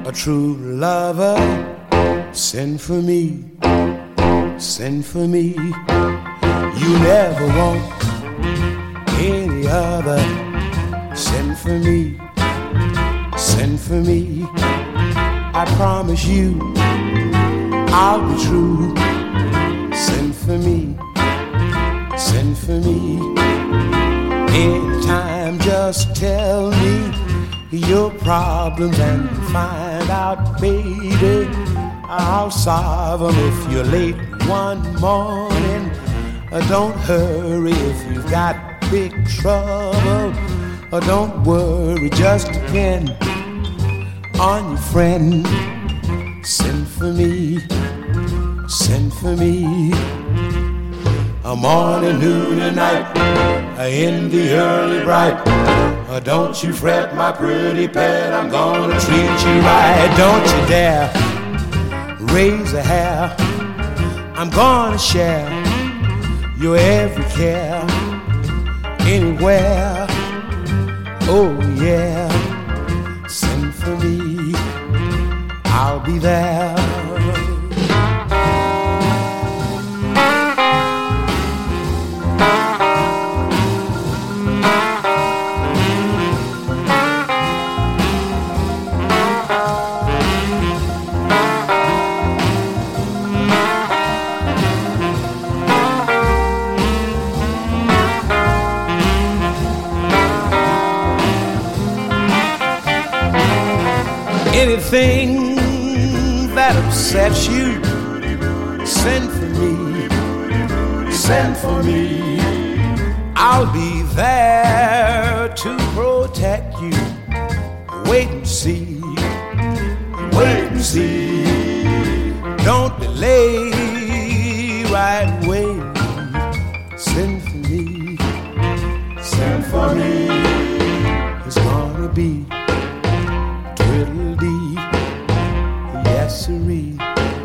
a true lover, send for me, send for me. You never want any other. Send for me, send for me. I promise you I'll be true. Send for me, send for me. Anytime, just tell me your problems and find out, baby, I'll solve them. If you're late one morning, don't hurry. If you've got big trouble, don't worry, just depend on your friend. Send for me, send for me. A morning, noon, and night, in the early bright. Don't you fret, my pretty pet, I'm gonna treat you right. Don't you dare raise a hair, I'm gonna share your every care, anywhere. Oh yeah, send for me, I'll be there. Anything that upsets you, send for me, send for me. I'll be there to protect you. Wait and see, wait and see. Don't delay, right away. Send for me, send for me. It's gonna be twiddle-dee, yes-siree.